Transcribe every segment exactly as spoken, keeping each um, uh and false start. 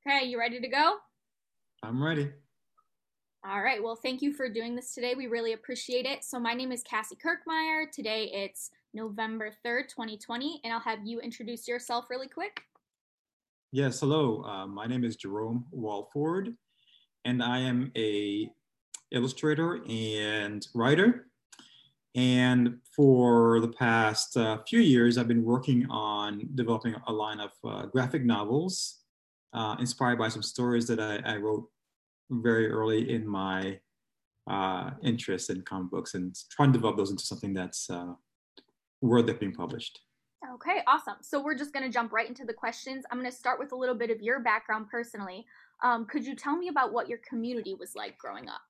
Okay, you ready to go? I'm ready. All right, well, thank you for doing this today. We really appreciate it. So, my name is Cassie Kirkmeyer. Today it's November third, twenty twenty, and I'll have you introduce yourself really quick. Yes, hello. Uh, my name is Jerome Walford, and I am a illustrator and writer. And for the past uh, few years, I've been working on developing a line of uh, graphic novels, uh, inspired by some stories that I, I wrote very early in my uh, interest in comic books, and trying to develop those into something that's uh, worthy of being published. Okay, awesome. So, we're just going to jump right into the questions. I'm going to start with a little bit of your background personally. Um, could you tell me about what your community was like growing up?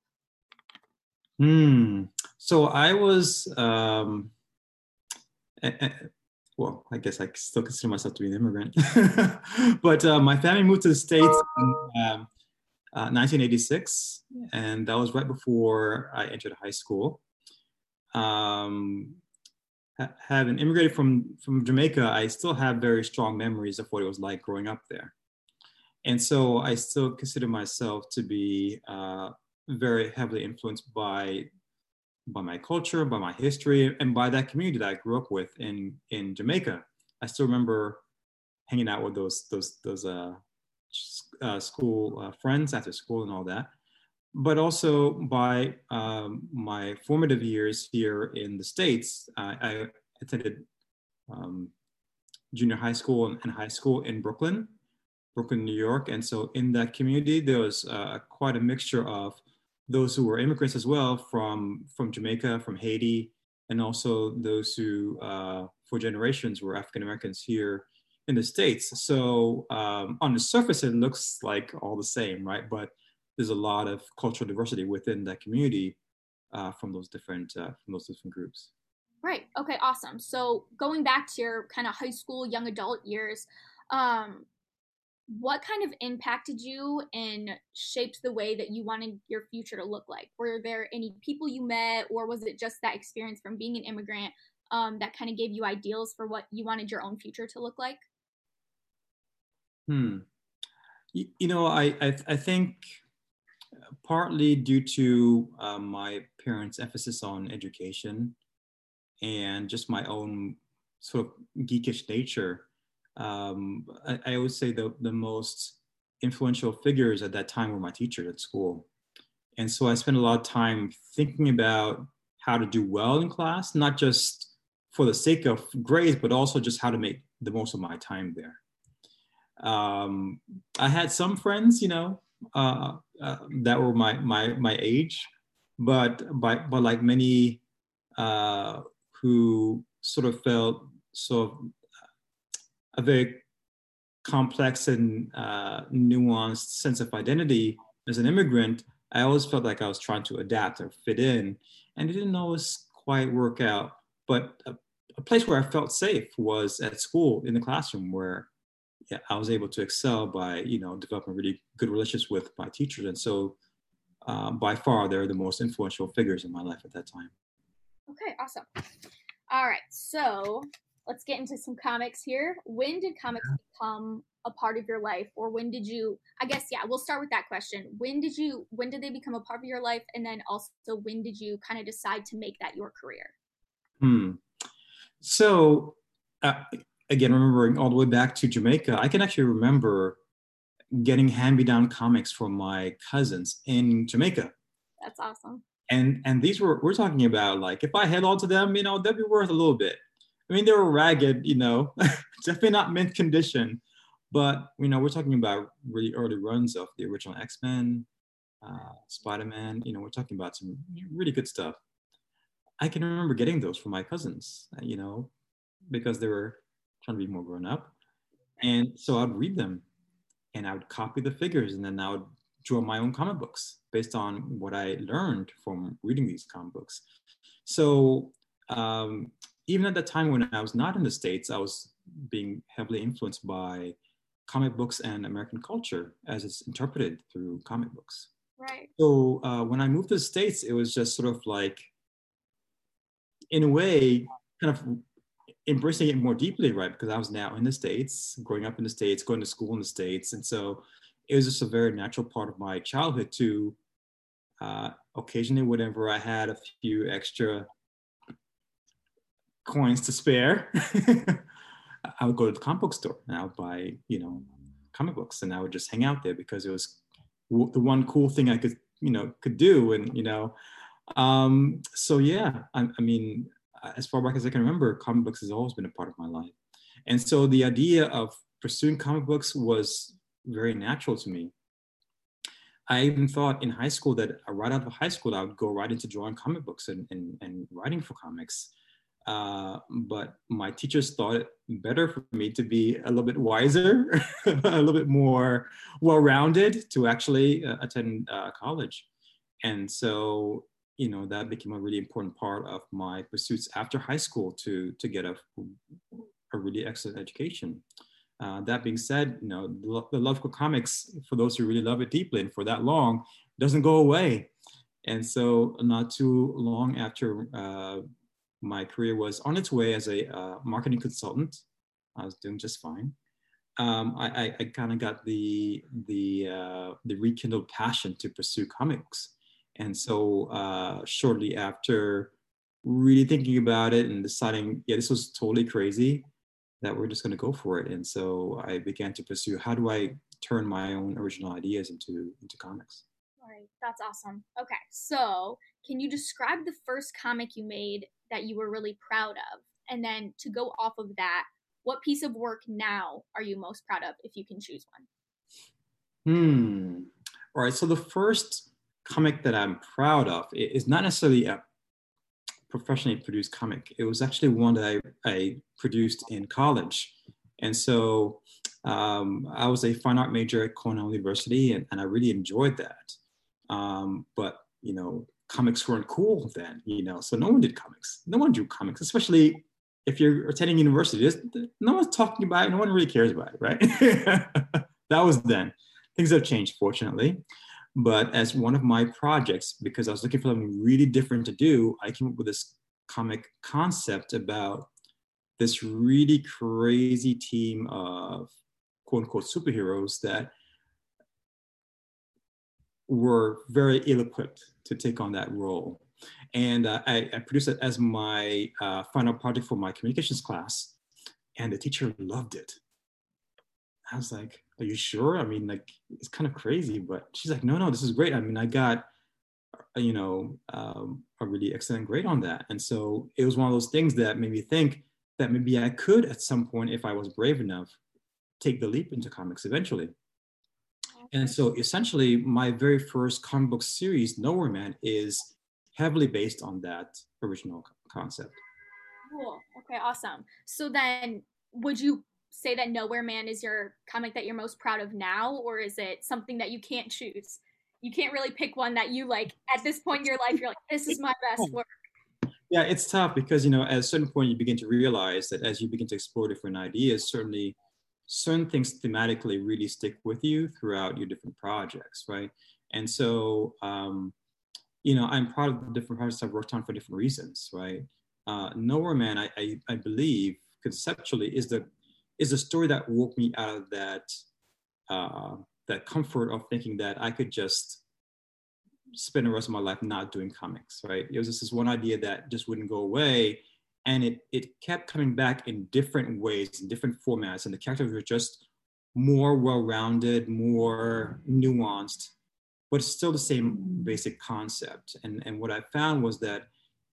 Hmm. So I was um, eh, eh, well, I guess I still consider myself to be an immigrant. But uh, my family moved to the States in um, uh, nineteen eighty-six, and that was right before I entered high school. Um, ha- having immigrated from, from Jamaica, I still have very strong memories of what it was like growing up there. And so I still consider myself to be uh, very heavily influenced by by my culture, by my history, and by that community that I grew up with in in Jamaica. I still remember hanging out with those those those uh, uh, school uh, friends after school and all that. But also by um, my formative years here in the States, I, I attended um, junior high school and, and high school in Brooklyn, Brooklyn, New York. And so in that community, there was uh, quite a mixture of those who were immigrants as well from, from Jamaica, from Haiti, and also those who, uh, for generations, were African Americans here in the States. So um, on the surface, it looks like all the same, right? But there's a lot of cultural diversity within that community uh, from those different uh, from those different groups. Right. Okay, awesome. So, going back to your kind of high school, young adult years, um, what kind of impacted you and shaped the way that you wanted your future to look like? Were there any people you met, or was it just that experience from being an immigrant um, that kind of gave you ideals for what you wanted your own future to look like? Hmm. You, you know, I, I I think partly due to uh, my parents' emphasis on education and just my own sort of geekish nature. Um, I, I always say the, the most influential figures at that time were my teachers at school. And so I spent a lot of time thinking about how to do well in class, not just for the sake of grades, but also just how to make the most of my time there. Um, I had some friends, you know, uh, uh, that were my my my age, but by but like many uh, who sort of felt sort of a very complex and uh, nuanced sense of identity as an immigrant, I always felt like I was trying to adapt or fit in, and it didn't always quite work out. But a, a place where I felt safe was at school in the classroom, where yeah, I was able to excel by you know developing really good relationships with my teachers, and so uh, by far they're the most influential figures in my life at that time. Okay, awesome. All right, so let's get into some comics here. When did comics become a part of your life, or when did you? I guess yeah, we'll start with that question. When did you? When did they become a part of your life, and then also when did you kind of decide to make that your career? Hmm. So uh, again, remembering all the way back to Jamaica, I can actually remember getting hand-me-down comics from my cousins in Jamaica. That's awesome. And and these were we're talking about like if I held on to them, you know, they'd be worth a little bit. I mean, they were ragged, you know, definitely not mint condition, but you know, we're talking about really early runs of the original X-Men, uh, Spider-Man. You know, we're talking about some really good stuff. I can remember getting those from my cousins, uh, you know, because they were trying to be more grown up, and so I'd read them and I would copy the figures and then I would draw my own comic books based on what I learned from reading these comic books. So um, even at the time when I was not in the States, I was being heavily influenced by comic books and American culture as it's interpreted through comic books. Right. So uh, when I moved to the States, it was just sort of like, in a way, kind of embracing it more deeply, right? Because I was now in the States, growing up in the States, going to school in the States. And so it was just a very natural part of my childhood to uh, occasionally, whenever I had a few extra coins to spare, I would go to the comic book store and I would buy, you know, comic books, and I would just hang out there because it was w- the one cool thing I could, you know, could do. And, you know, um, so yeah, I, I mean, as far back as I can remember, comic books has always been a part of my life. And so the idea of pursuing comic books was very natural to me. I even thought in high school that right out of high school, I would go right into drawing comic books and, and, and writing for comics. Uh, but my teachers thought it better for me to be a little bit wiser, a little bit more well-rounded to actually uh, attend uh, college. And so, you know, that became a really important part of my pursuits after high school to, to get a, a really excellent education. Uh, that being said, you know, the, the love for comics, for those who really love it deeply and for that long, doesn't go away. And so not too long after uh, my career was on its way as a uh, marketing consultant, I was doing just fine. Um, I, I, I kind of got the, the, uh, the rekindled passion to pursue comics. And so uh, shortly after really thinking about it and deciding, yeah, this was totally crazy, that we're just going to go for it. And so I began to pursue, how do I turn my own original ideas into, into comics? All right, that's awesome. Okay, so can you describe the first comic you made that you were really proud of? And then to go off of that, what piece of work now are you most proud of, if you can choose one? Hmm. All right, so the first comic that I'm proud of is not necessarily a professionally produced comic. It was actually one that I, I produced in college. And so um, I was a fine art major at Cornell University, and, and I really enjoyed that. Um, but, you know, comics weren't cool then, you know, so no one did comics. No one drew comics, especially if you're attending university. No one's talking about it. No one really cares about it, right? That was then. Things have changed, fortunately. But as one of my projects, because I was looking for something really different to do, I came up with this comic concept about this really crazy team of quote unquote superheroes that were very ill-equipped to take on that role. And uh, I, I produced it as my uh, final project for my communications class, and the teacher loved it. I was like, are you sure? I mean, like, it's kind of crazy, but she's like, no, no, this is great. I mean, I got, you know, um, a really excellent grade on that. And so it was one of those things that made me think that maybe I could, at some point, if I was brave enough, take the leap into comics eventually. And so essentially, my very first comic book series, Nowhere Man, is heavily based on that original concept. Cool. Okay, awesome. So then, would you say that Nowhere Man is your comic that you're most proud of now, or is it something that you can't choose? You can't really pick one that you like at this point in your life. You're like, this is my best work. Yeah, it's tough because, you know, at a certain point, you begin to realize that as you begin to explore different ideas, certainly certain things thematically really stick with you throughout your different projects, right? And so, um, you know, I'm proud of the different projects I've worked on for different reasons, right? Uh, Nowhere Man, I, I, I believe conceptually is the is a story that woke me out of that uh, that comfort of thinking that I could just spend the rest of my life not doing comics, right? It was just this one idea that just wouldn't go away, and it it kept coming back in different ways, in different formats, and the characters were just more well-rounded, more nuanced, but it's still the same basic concept. And and what I found was that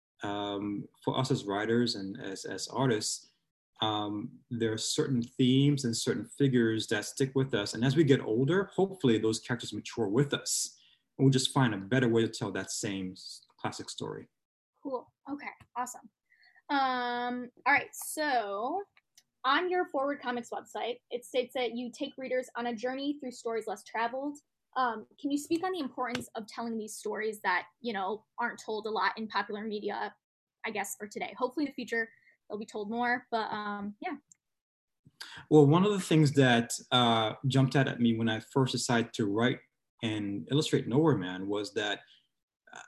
um, for us as writers and as as artists, um, there are certain themes and certain figures that stick with us. And as we get older, hopefully those characters mature with us, and we'll just find a better way to tell that same classic story. Cool. Okay. Awesome. Um. All right. So, on your Forward Comics website, it states that you take readers on a journey through stories less traveled. Um, can you speak on the importance of telling these stories that, you know, aren't told a lot in popular media, I guess, for today? Hopefully in the future they'll be told more, but um, yeah. Well, one of the things that uh, jumped out at me when I first decided to write and illustrate Nowhere Man was that uh,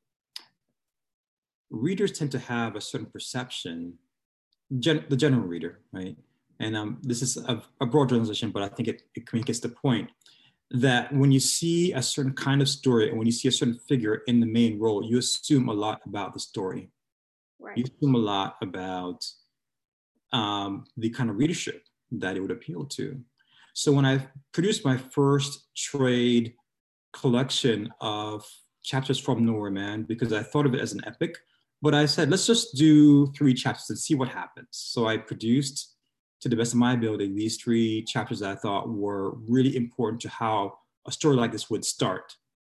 readers tend to have a certain perception, gen- the general reader, right? And um, this is a, a broad transition, but I think it, it communicates the point that when you see a certain kind of story and when you see a certain figure in the main role, you assume a lot about the story. Right. You assume a lot about um, the kind of readership that it would appeal to. So when I produced my first trade collection of chapters from Nowhere Man, because I thought of it as an epic, but I said, let's just do three chapters and see what happens. So I produced, to the best of my ability, these three chapters that I thought were really important to how a story like this would start.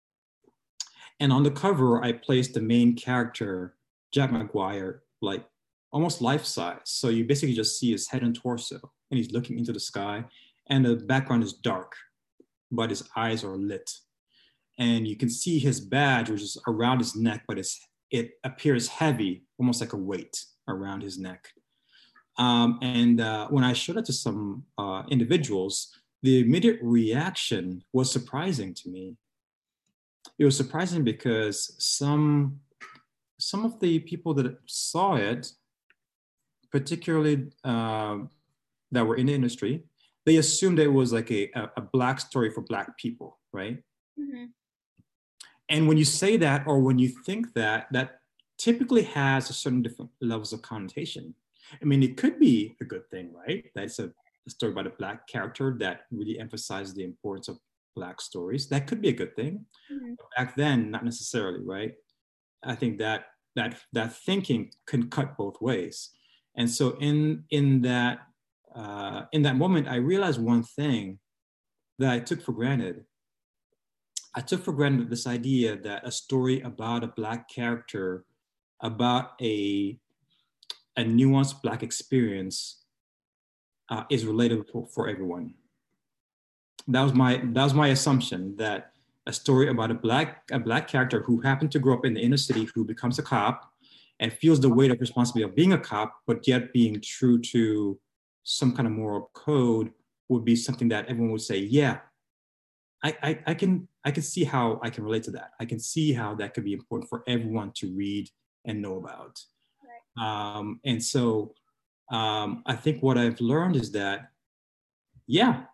And on the cover, I placed the main character, Jack McGuire, like almost life size. So you basically just see his head and torso, and he's looking into the sky, and the background is dark, but his eyes are lit. And you can see his badge, which is around his neck, but it's, it appears heavy, almost like a weight around his neck. Um, and uh, when I showed it to some uh, individuals, the immediate reaction was surprising to me. It was surprising because some, some of the people that saw it, particularly uh, that were in the industry, they assumed it was like a, a Black story for Black people, right? Mm-hmm. And when you say that, or when you think that, that typically has a certain different levels of connotation. I mean, it could be a good thing, right? That's a, a story about a Black character that really emphasizes the importance of Black stories. That could be a good thing. Mm-hmm. But back then, not necessarily, right? I think that that that thinking can cut both ways. And so in in that uh, in that moment, I realized one thing that I took for granted. I took for granted this idea that a story about a Black character, about a, a nuanced Black experience uh, is relatable for, for everyone. That was my that was my assumption, that a story about a black a black character who happened to grow up in the inner city, who becomes a cop and feels the weight of responsibility of being a cop, but yet being true to some kind of moral code, would be something that everyone would say, yeah, I, I, I can I can see how I can relate to that. I can see how that could be important for everyone to read and know about. Right. Um, and so um, I think what I've learned is that, yeah,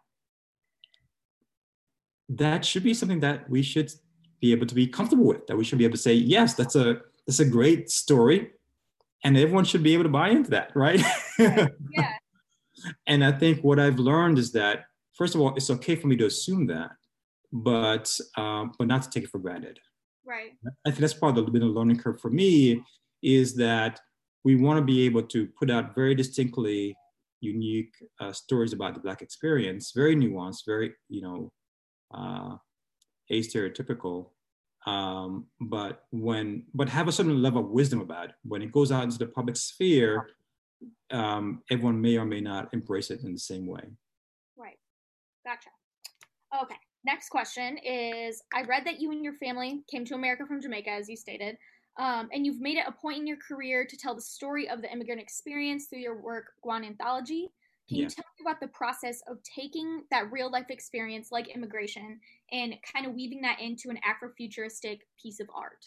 that should be something that we should be able to be comfortable with, that we should be able to say, yes, that's a that's a great story, and everyone should be able to buy into that, right? Yeah. And I think what I've learned is that, first of all, it's okay for me to assume that, but um, but not to take it for granted. Right. I think that's part of the bit of learning curve for me, is that we want to be able to put out very distinctly unique uh, stories about the Black experience, very nuanced, very, you know, uh, astereotypical, um, but when but have a certain level of wisdom about it. When it goes out into the public sphere, um, everyone may or may not embrace it in the same way. Right. Gotcha. Okay. Next question is, I read that you and your family came to America from Jamaica, as you stated, um, and you've made it a point in your career to tell the story of the immigrant experience through your work, Guan Anthology. Can yeah. you tell me about the process of taking that real life experience like immigration and kind of weaving that into an Afrofuturistic piece of art?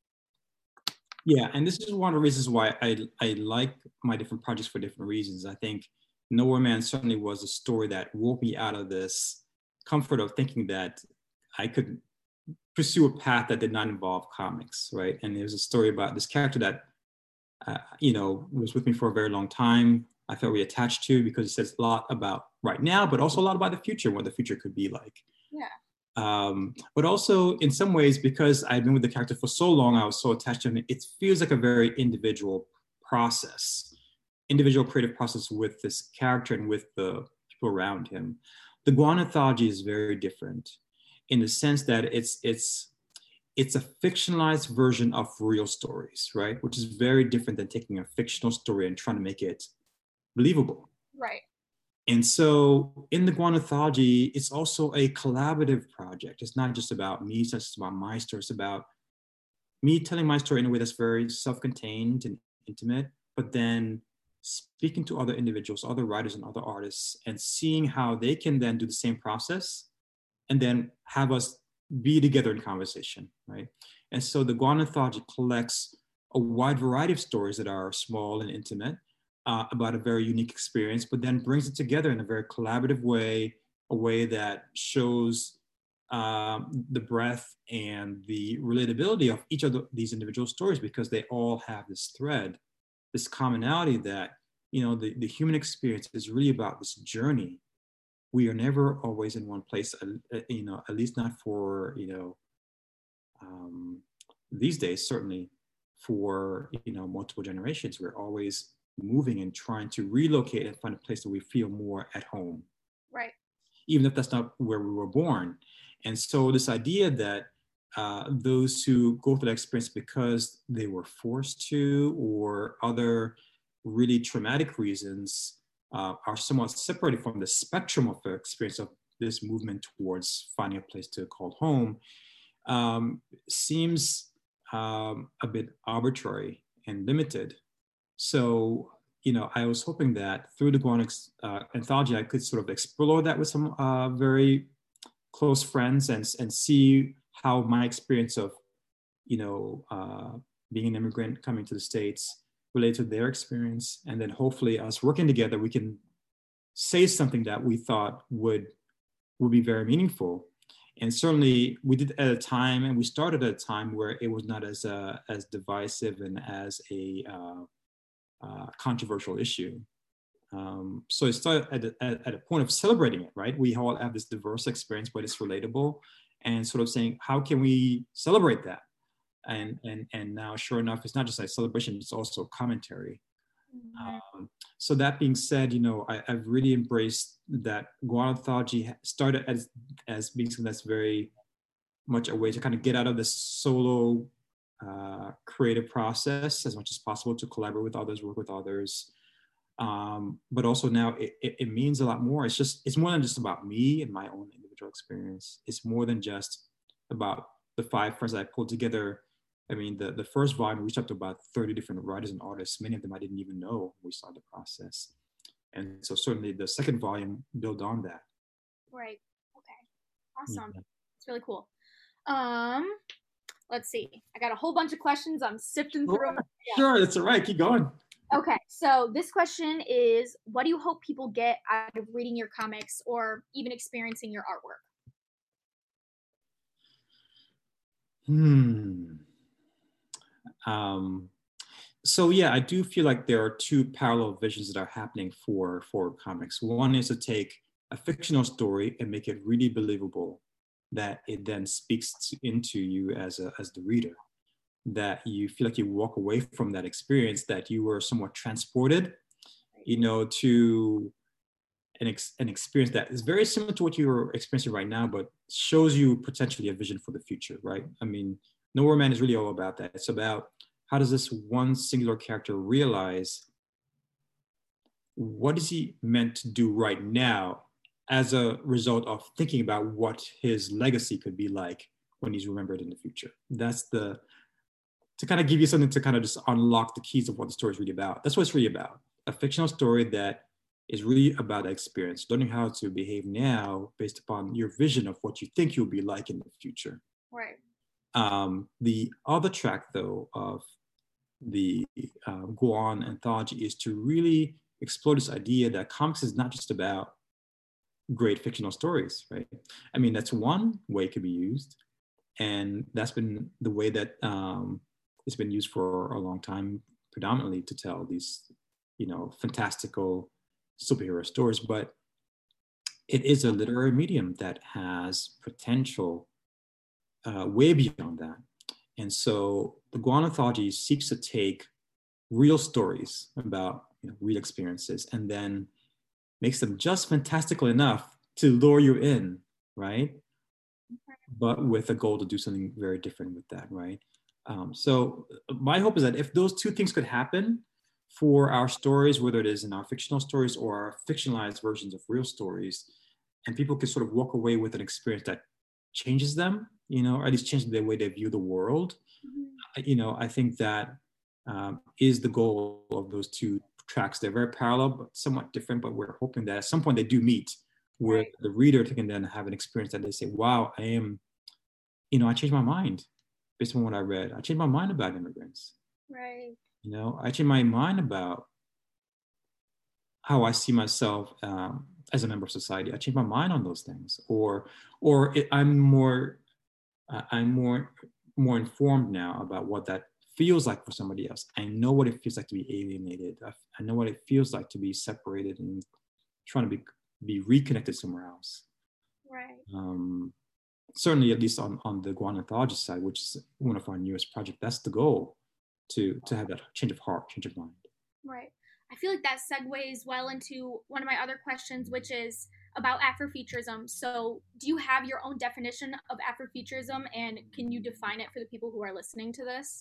Yeah, and this is one of the reasons why I, I like my different projects for different reasons. I think Nowhere Man certainly was a story that woke me out of this comfort of thinking that I could pursue a path that did not involve comics, right? And there's a story about this character that, uh, you know, was with me for a very long time. I felt really attached to, because it says a lot about right now, but also a lot about the future, what the future could be like. Yeah. Um, but also in some ways, because I've been with the character for so long, I was so attached to him, it feels like a very individual process, individual creative process with this character and with the people around him. The Guan Anthology is very different in the sense that it's it's it's a fictionalized version of real stories, right? Which is very different than taking a fictional story and trying to make it believable. Right. And so in the Guan Anthology, it's also a collaborative project. It's not just about me, it's not just about my story. It's about me telling my story in a way that's very self-contained and intimate, but then speaking to other individuals, other writers and other artists, and seeing how they can then do the same process and then have us be together in conversation, right? And so the Guan Anthology collects a wide variety of stories that are small and intimate, uh, about a very unique experience, but then brings it together in a very collaborative way, a way that shows um, the breadth and the relatability of each of the, these individual stories, because they all have this thread, this commonality that, you know, the, the human experience is really about this journey. We are never always in one place, uh, you know, at least not for, you know, um, these days, certainly for, you know, multiple generations. We're always moving and trying to relocate and find a place that we feel more at home. Right. Even if that's not where we were born. And so this idea that uh, those who go through that experience because they were forced to, or other really traumatic reasons, uh, are somewhat separated from the spectrum of the experience of this movement towards finding a place to call home, um, seems um, a bit arbitrary and limited. So, you know, I was hoping that through the Guan uh, anthology, I could sort of explore that with some uh, very close friends, and, and see how my experience of, you know, uh, being an immigrant coming to the States relate to their experience. And then hopefully us working together, we can say something that we thought would, would be very meaningful. And certainly we did at a time, and we started at a time where it was not as, uh, as divisive and as a uh, uh, controversial issue. Um, so it started at a, at, at a point of celebrating it, right? We all have this diverse experience, but it's relatable, and sort of saying, how can we celebrate that? And, and, and now, sure enough, it's not just a celebration, it's also commentary. Mm-hmm. Um, so that being said, you know, I, I've really embraced that Guan anthology started as, as being something that's very much a way to kind of get out of the solo uh, creative process as much as possible, to collaborate with others, work with others. Um, but also now it, it, it means a lot more. It's just, it's more than just about me and my own individual experience. It's more than just about the five friends I pulled together. I mean, the, the first volume reached up to about thirty different writers and artists. Many of them I didn't even know when we started the process. And so certainly the second volume built on that. Right. Okay. Awesome. Yeah. It's really cool. Um, let's see. I got a whole bunch of questions. I'm sifting sure. through them. Yeah. Sure, that's all right. Keep going. Okay, so this question is, what do you hope people get out of reading your comics or even experiencing your artwork? Hmm. Um, so yeah, I do feel like there are two parallel visions that are happening for, for comics. One is to take a fictional story and make it really believable, that it then speaks to, into you as, a, as the reader, that you feel like you walk away from that experience, that you were somewhat transported, you know, to an, ex- an experience that is very similar to what you're experiencing right now, but shows you potentially a vision for the future, right? I mean, Nowhere Man is really all about that. It's about how does this one singular character realize what is he meant to do right now as a result of thinking about what his legacy could be like when he's remembered in the future. That's the, to kind of give you something to kind of just unlock the keys of what the story is really about. That's what it's really about. A fictional story that is really about that experience, learning how to behave now based upon your vision of what you think you'll be like in the future. Right. Um, the other track, though, of the uh, Guan anthology is to really explore this idea that comics is not just about great fictional stories, right? I mean, that's one way it could be used. And that's been the way that um, it's been used for a long time, predominantly to tell these, you know, fantastical superhero stories. But it is a literary medium that has potential uh, way beyond that. And so the Guan anthology seeks to take real stories about, you know, real experiences, and then makes them just fantastical enough to lure you in, right? But with a goal to do something very different with that, right? Um, so my hope is that if those two things could happen for our stories, whether it is in our fictional stories or our fictionalized versions of real stories, and people can sort of walk away with an experience that changes them, you know, or at least changes the way they view the world, mm-hmm. you know, I think that um, is the goal of those two tracks. They're very parallel, but somewhat different, but we're hoping that at some point they do meet, where right. the reader can then have an experience that they say, wow, I am, you know, I changed my mind based on what I read. I changed my mind about immigrants. Right. You know, I changed my mind about how I see myself um, as a member of society. I change my mind on those things, or or it, I'm more uh, I'm more more informed now about what that feels like for somebody else. I know what it feels like to be alienated. I, I know what it feels like to be separated and trying to be be reconnected somewhere else. Right. Um, certainly, at least on on the Guan Anthology side, which is one of our newest projects, that's the goal, to to have that change of heart, change of mind. Right. I feel like that segues well into one of my other questions, which is about Afrofuturism. So, do you have your own definition of Afrofuturism, and can you define it for the people who are listening to this?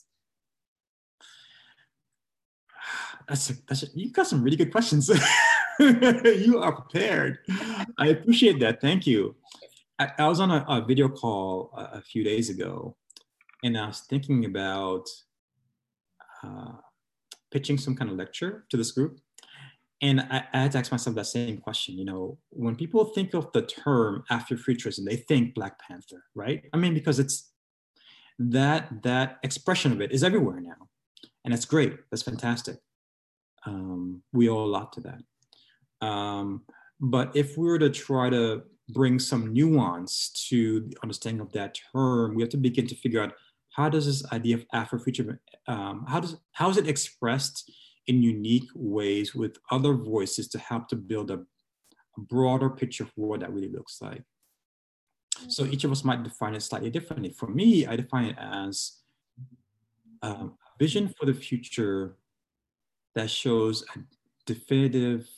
That's, a, that's a, you got some really good questions. You are prepared. I appreciate that. Thank you. I, I was on a, a video call a, a few days ago, and I was thinking about uh, pitching some kind of lecture to this group. And I, I had to ask myself that same question. You know, when people think of the term Afrofuturism, they think Black Panther, right? I mean, because it's that that expression of it is everywhere now, and that's great. That's fantastic. Um, we owe a lot to that. Um, but if we were to try to bring some nuance to the understanding of that term, we have to begin to figure out, how does this idea of Afrofuturism, um, how does how is it expressed in unique ways with other voices to help to build a, a broader picture of what that really looks like? So each of us might define it slightly differently. For me, I define it as um, a vision for the future that shows a definitive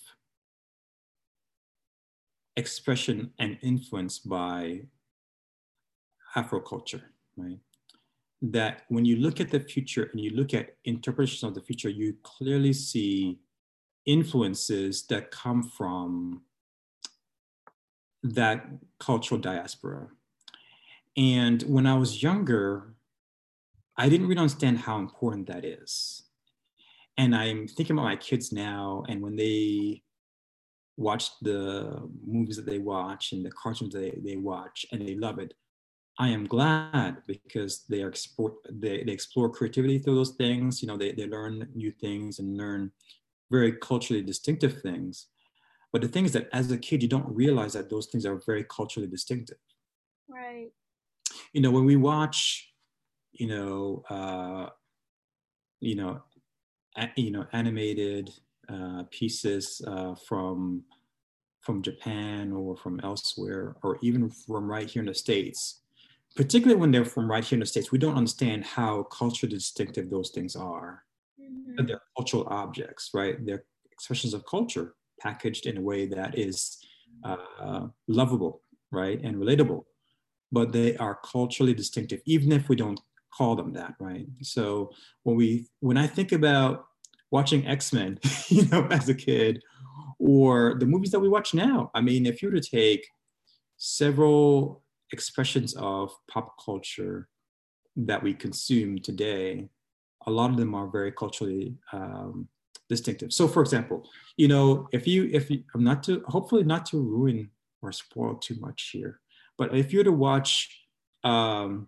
expression and influence by Afroculture, right? That when you look at the future and you look at interpretations of the future, you clearly see influences that come from that cultural diaspora. And when I was younger, I didn't really understand how important that is. And I'm thinking about my kids now, and when they watch the movies that they watch and the cartoons they, they watch and they love it, I am glad, because they are explore, they, they explore creativity through those things. You know, they, they learn new things and learn very culturally distinctive things. But the thing is that as a kid, you don't realize that those things are very culturally distinctive. Right. You know, when we watch, you know, uh, you know, a, you know, animated uh, pieces uh, from from Japan or from elsewhere, or even from right here in the States, particularly when they're from right here in the States, we don't understand how culturally distinctive those things are. Mm-hmm. They're cultural objects, right? They're expressions of culture packaged in a way that is uh, lovable, right? And relatable, but they are culturally distinctive, even if we don't call them that, right? So when we, when I think about watching X-Men, you know, as a kid, or the movies that we watch now, I mean, if you were to take several expressions of pop culture that we consume today, a lot of them are very culturally um, distinctive. So, for example, you know, if you, if you, I'm not to, hopefully not to ruin or spoil too much here, but if you were to watch, um,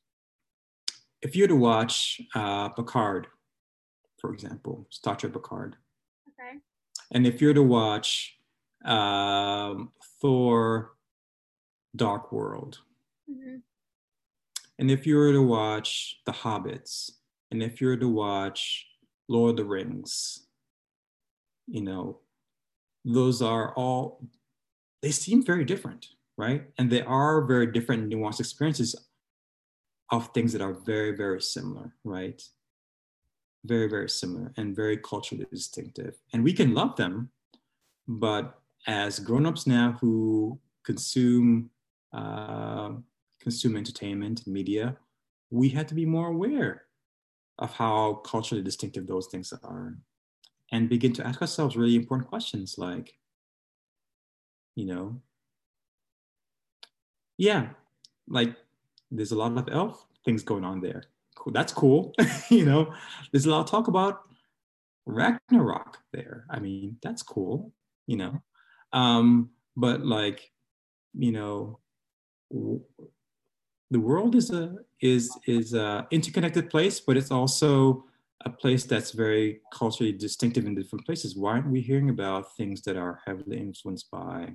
if you were to watch uh, Picard, for example, Star Trek Picard, Okay. and if you were to watch um, Thor Dark World, Mm-hmm. and if you were to watch The Hobbits, and if you were to watch Lord of the Rings, you know, those are all, they seem very different, right? And they are very different, nuanced experiences of things that are very, very similar, right? Very, very similar and very culturally distinctive. And we can love them, but as grown-ups now who consume uh, consume entertainment and media, we have to be more aware of how culturally distinctive those things are, and begin to ask ourselves really important questions like, you know, yeah, like there's a lot of elf things going on there. Cool. That's cool. You know, there's a lot of talk about Ragnarok there. I mean, that's cool, you know. Um, but like, you know, w- the world is a is is a interconnected place, but it's also a place that's very culturally distinctive in different places, why aren't we hearing about things that are heavily influenced by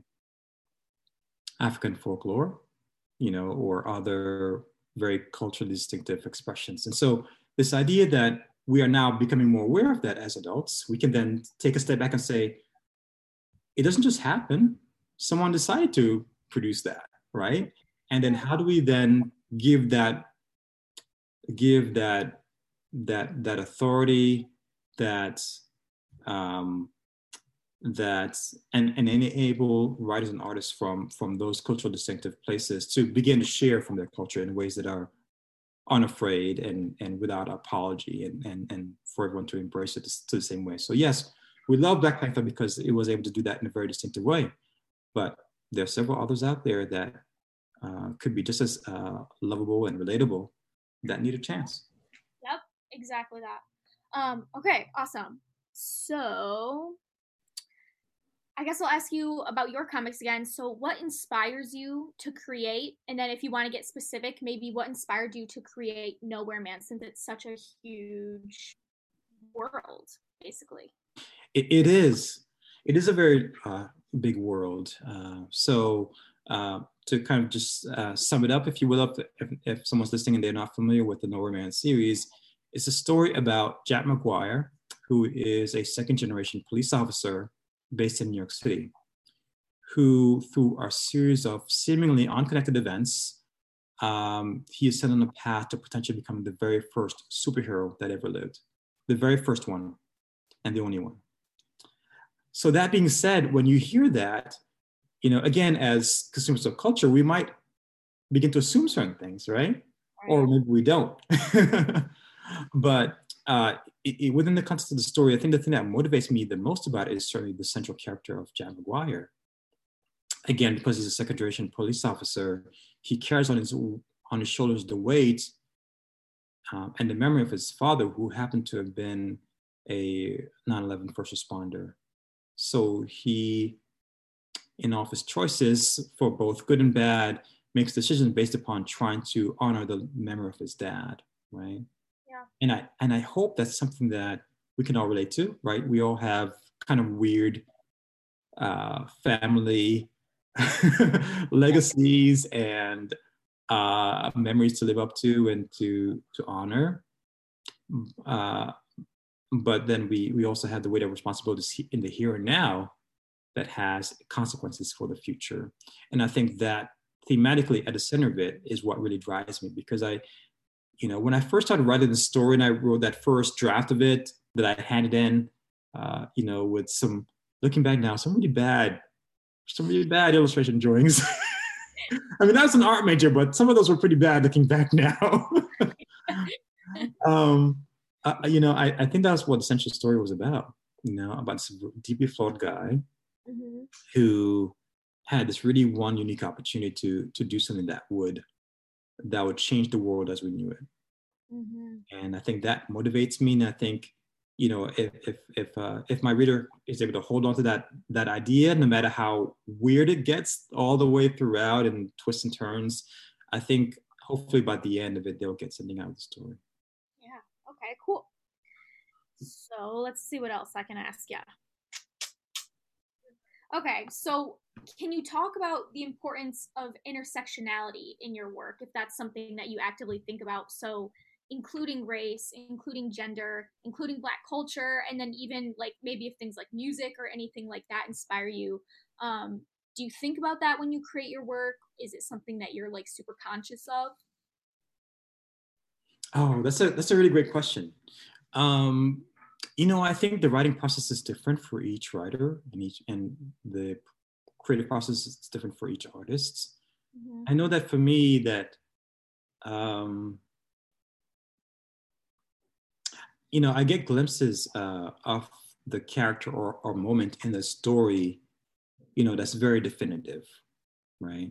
African folklore, you know, or other very culturally distinctive expressions? And so this idea that we are now becoming more aware of that as adults, we can then take a step back and say, it doesn't just happen. Someone decided to produce that, right? And then how do we then give that, give that, that, that authority, that, um, that, and, and enable writers and artists from, from those cultural distinctive places to begin to share from their culture in ways that are unafraid and, and without apology, and, and, and for everyone to embrace it to the same way. So yes, we love Black Panther because it was able to do that in a very distinctive way. But there are several others out there that uh, could be just as uh, lovable and relatable that need a chance. Yep, exactly that. Um, okay, awesome. So I guess I'll ask you about your comics again. So what inspires you to create? And then if you want to get specific, maybe what inspired you to create Nowhere Man, since it's such a huge world, basically. It, it is. It is a very uh, big world. Uh, so uh, to kind of just uh, sum it up, if you will, if, if someone's listening and they're not familiar with the Nowhere Man series, it's a story about Jack McGuire, who is a second generation police officer based in New York City, who through a series of seemingly unconnected events, um, he is set on a path to potentially become the very first superhero that ever lived, the very first one and the only one. So that being said, when you hear that, you know, again, as consumers of culture, we might begin to assume certain things, right? Right. Or maybe we don't. But uh, it, it, within the context of the story, I think the thing that motivates me the most about it is certainly the central character of Jack McGuire. Again, because he's a second generation police officer, he carries on his on his shoulders the weight um, and the memory of his father, who happened to have been a nine eleven first responder. So he, in all of his choices, for both good and bad, makes decisions based upon trying to honor the memory of his dad, right? Yeah. And I and I hope that's something that we can all relate to, right? We all have kind of weird uh, family legacies and uh, memories to live up to and to to honor. Uh, but then we we also have the weight of responsibilities in the here and now that has consequences for the future. And I think that thematically at the center of it is what really drives me, because I, you know, when I first started writing the story and I wrote that first draft of it that I handed in, uh, you know, with some, looking back now, some really bad, some really bad illustration drawings. I mean, I was an art major, but some of those were pretty bad looking back now. um, uh, you know, I, I think that's what the central story was about, you know, about this deeply flawed guy mm-hmm. who had this really one unique opportunity to, to do something that would, that would change the world as we knew it. Mm-hmm. And I think that motivates me. And I think, you know, if if if uh, if my reader is able to hold on to that that idea, no matter how weird it gets all the way throughout and twists and turns, I think hopefully by the end of it, they'll get something out of the story. Yeah. Okay, cool. So let's see what else I can ask you. Okay, so can you talk about the importance of intersectionality in your work, if that's something that you actively think about? So including race, including gender, including Black culture, and then even like maybe if things like music or anything like that inspire you. Um, do you think about that when you create your work? Is it something that you're like super conscious of? Oh, that's a that's a really great question. Um, you know, I think the writing process is different for each writer, and each and the creative process is different for each artist. Mm-hmm. I know that for me, that um, you know, I get glimpses uh, of the character or, or moment in the story, you know, that's very definitive, right?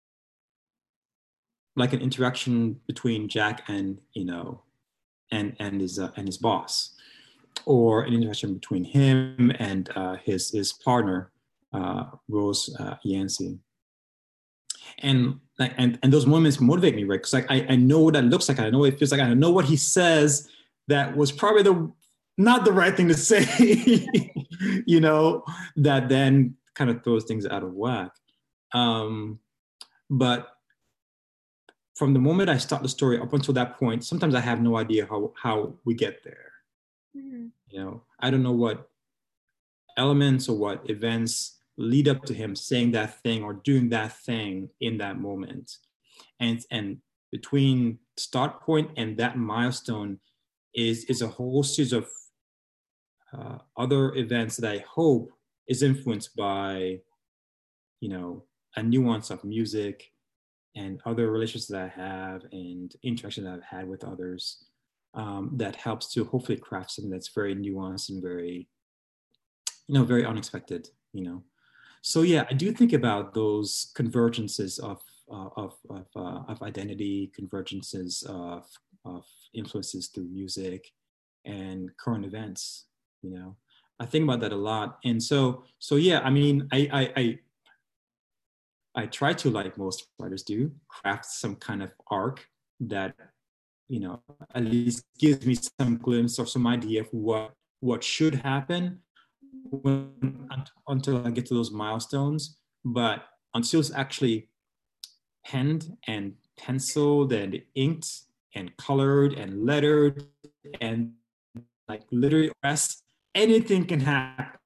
Like an interaction between Jack and, you know, and and his uh, and his boss, or an interaction between him and uh, his his partner, uh, Rose uh, Yancey. And like and and those moments motivate me, right? Because like I, I know what that looks like, I know what it feels like, I know what he says that was probably the not the right thing to say, you know, that then kind of throws things out of whack. Um, but from the moment I start the story up until that point, sometimes I have no idea how, how we get there. Mm-hmm. You know, I don't know what elements or what events lead up to him saying that thing or doing that thing in that moment. And, and between start point and that milestone is, is a whole series of uh, other events that I hope is influenced by, you know, a nuance of music and other relationships that I have and interactions that I've had with others, um, that helps to hopefully craft something that's very nuanced and very, you know, very unexpected, you know. So yeah, I do think about those convergences of uh, of of, uh, of identity, convergences of of influences through music and current events. You know, I think about that a lot, and so so yeah. I mean, I I I, I try to, like most writers do, craft some kind of arc that, you know, at least gives me some glimpse or some idea of what what should happen when, until I get to those milestones. But until it's actually penned and penciled and inked and colored and lettered and like literally pressed, anything can happen.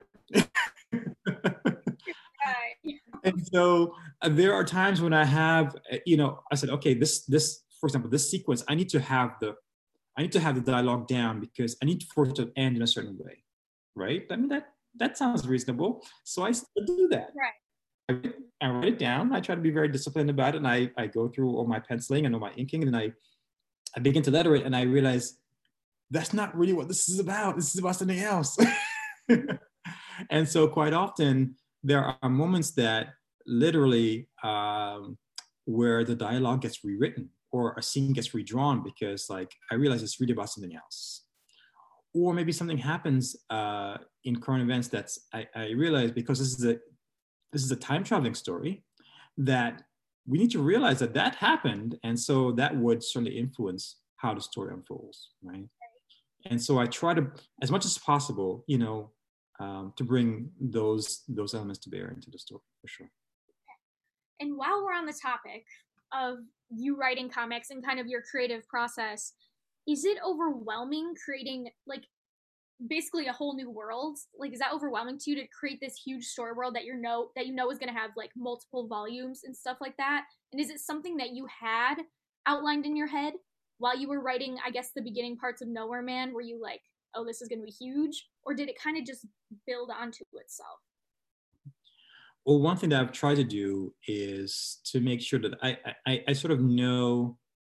And so uh, there are times when I have, you know, I said, okay, this, this, for example, this sequence, I need to have the, I need to have the dialogue down because I need for it to end in a certain way, right? I mean, that, that sounds reasonable. So I still do that. Right. I, I write it down. I try to be very disciplined about it. And I, I go through all my penciling and all my inking, and I, I begin to letter it, and I realize that's not really what this is about. This is about something else. And so quite often there are moments that literally um, where the dialogue gets rewritten or a scene gets redrawn because like I realize it's really about something else. Or maybe something happens uh, in current events that's I, I realize because this is a this is a time traveling story that we need to realize that that happened, and so that would certainly influence how the story unfolds, right? And so I try to, as much as possible, you know, um, to bring those those elements to bear into the story for sure. And while we're on the topic of you writing comics and kind of your creative process, is it overwhelming creating like basically a whole new world? Like, is that overwhelming to you to create this huge story world that you know that you know is going to have like multiple volumes and stuff like that? And is it something that you had outlined in your head while you were writing, I guess, the beginning parts of Nowhere Man? Were you like, oh, this is going to be huge? Or did it kind of just build onto itself? Well, one thing that I've tried to do is to make sure that I, I, I sort of know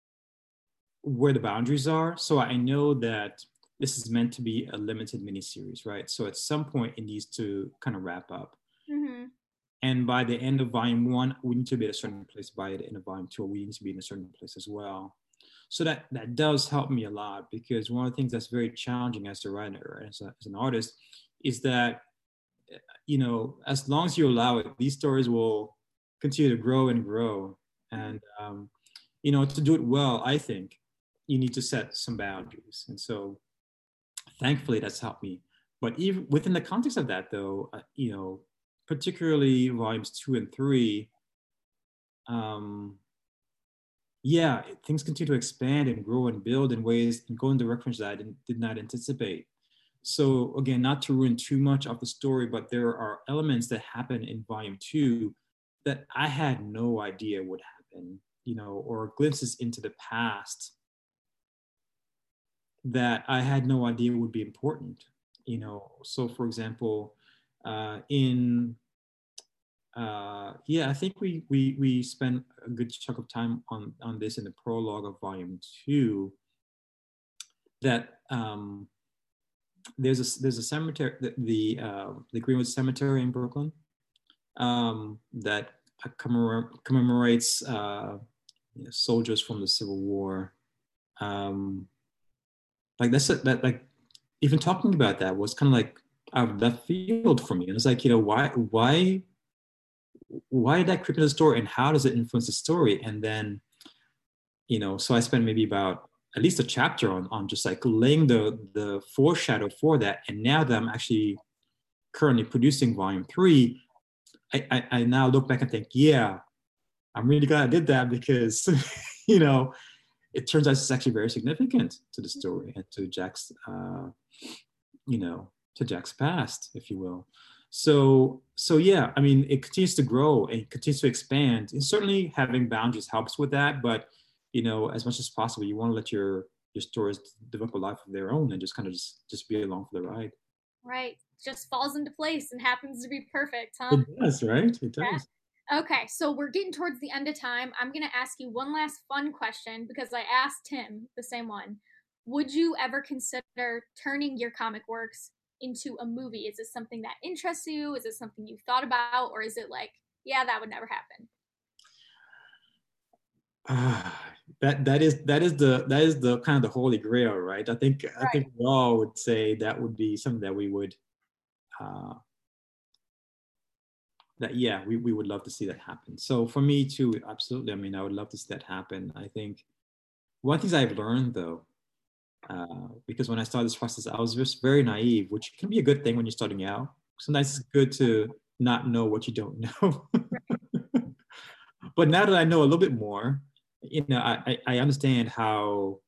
where the boundaries are. So I know that this is meant to be a limited miniseries, right? So at some point it needs to kind of wrap up. Mm-hmm. And by the end of volume one, we need to be at a certain place. By the end of volume two, we need to be in a certain place as well. So that, that does help me a lot, because one of the things that's very challenging as a writer, as, a, as an artist, is that, you know, as long as you allow it, these stories will continue to grow and grow. And, um, you know, to do it well, I think you need to set some boundaries. And so thankfully that's helped me. But even within the context of that though, uh, you know, particularly volumes two and three, um, yeah, things continue to expand and grow and build in ways and go in directions that I didn't, did not anticipate. So again, not to ruin too much of the story, but there are elements that happen in volume two that I had no idea would happen, you know, or glimpses into the past that I had no idea would be important, you know. So for example, uh, in, uh, yeah, I think we, we, we spent a good chunk of time on, on this in the prologue of volume two, that um, there's a, there's a cemetery, the, the, uh, the Greenwood Cemetery in Brooklyn um, that commemor- commemorates uh, you know, soldiers from the Civil War. Um, like that's a, that like even talking about that was kind of like out of left field for me. And it's like, you know, why why why did that creep into the story, and how does it influence the story? And then, you know, so I spent maybe about at least a chapter on on just like laying the the foreshadow for that. And now that I'm actually currently producing volume three, I, I, I now look back and think, yeah, I'm really glad I did that because, you know, it turns out it's actually very significant to the story and to Jack's, uh, you know, to Jack's past, if you will. So, so yeah, I mean, it continues to grow and continues to expand. And certainly having boundaries helps with that. But, you know, as much as possible, you want to let your your stories develop a life of their own and just kind of just, just be along for the ride. Right. Just falls into place and happens to be perfect, huh? It does, right? It Yeah. does. Okay, so we're getting towards the end of time. I'm going to ask you one last fun question because I asked Tim the same one. Would you ever consider turning your comic works into a movie? Is this something that interests you? Is it something you've thought about? Or is it like, yeah, that would never happen? Ah, that that is that is the that is the kind of the holy grail, right? I think I Right. think we all would say that would be something that we would uh, that yeah we, we would love to see that happen. So for me too, absolutely. I mean, I would love to see that happen. I think one of the things I've learned though, uh, because when I started this process, I was just very naive, which can be a good thing when you're starting out. Sometimes it's good to not know what you don't know. But now that I know a little bit more, you know, I, I understand how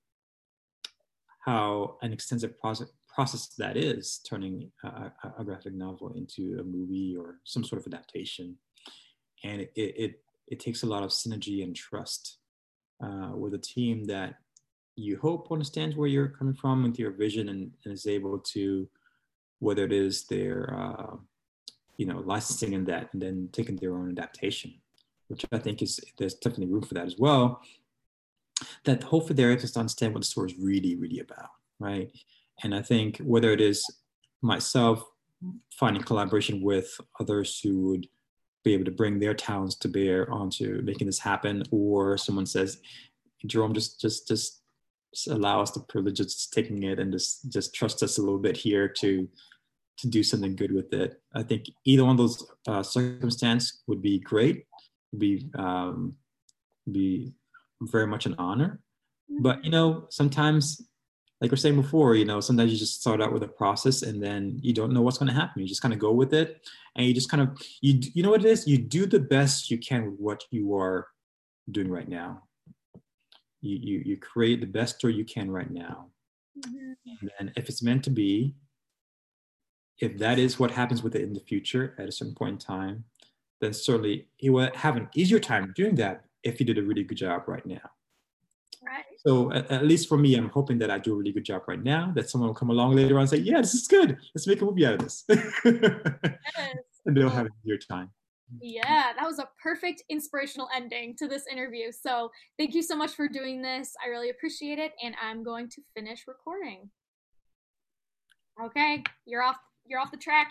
how an extensive process process that is turning a, a graphic novel into a movie or some sort of adaptation, and it it, it takes a lot of synergy and trust uh, with a team that you hope understands where you're coming from with your vision and, and is able to, whether it is their uh, you know licensing in that and then taking their own adaptation, which I think is there's definitely room for that as well, that hopefully they're able to understand what the story is really, really about, right? And I think whether it is myself finding collaboration with others who would be able to bring their talents to bear onto making this happen, or someone says, Jerome, just just just allow us the privilege of just taking it and just just trust us a little bit here to to do something good with it. I think either one of those uh, circumstances would be great, would be um, be very much an honor. But you know, sometimes, like we we're saying before, you know, sometimes you just start out with a process and then you don't know what's going to happen. You just kind of go with it, and you just kind of you you know what it is. You do the best you can with what you are doing right now. You you you create the best story you can right now, Mm-hmm. and then if it's meant to be, if that is what happens with it in the future at a certain point in time, then certainly it will have an easier time doing that if you did a really good job right now. Right. So at, at least for me, I'm hoping that I do a really good job right now, that someone will come along later on and say, yeah, this is good. Let's make a movie out of this. Yes. And they'll Well, have your time. yeah, that was a perfect inspirational ending to this interview. So thank you so much for doing this. I really appreciate it, and I'm going to finish recording. Okay, you're off. You're off the track.